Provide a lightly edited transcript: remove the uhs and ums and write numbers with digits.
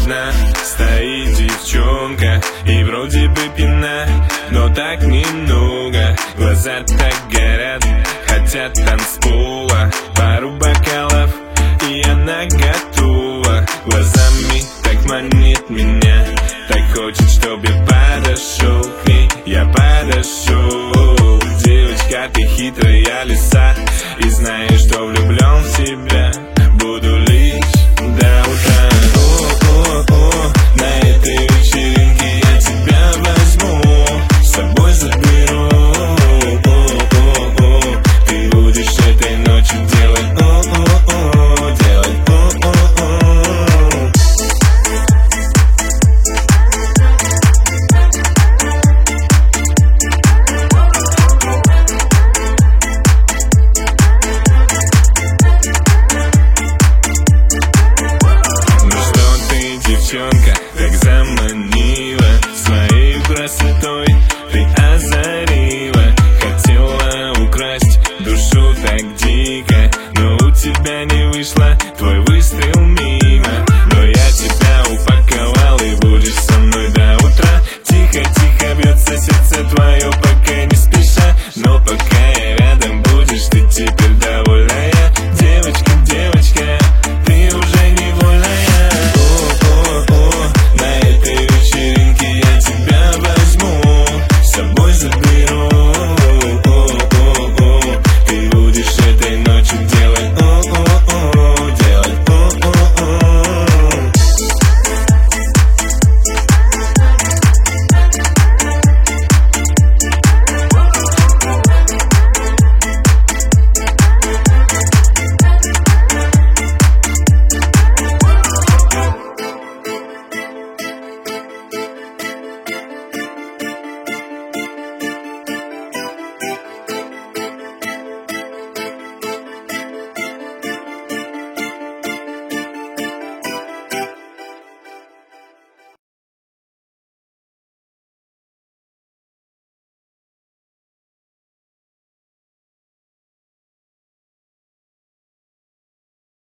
одна стоит девчонка и вроде бы пьяна, но так немного. Глаза так горят, хотят танцпола. Пару бокалов и она готова. Глазами так манит меня, так хочет, чтоб я подошел к ней. Я подошел. Девочка, ты хитрая лиса, и знаешь, что влюблен в тебя буду лишь до утра. О-о-о, на этой вечеринке я тебя возьму, с собой заберу. О-о-о, ты будешь этой ночью делать о-о-о, делать о-о-о. Ну что ты, девчонка,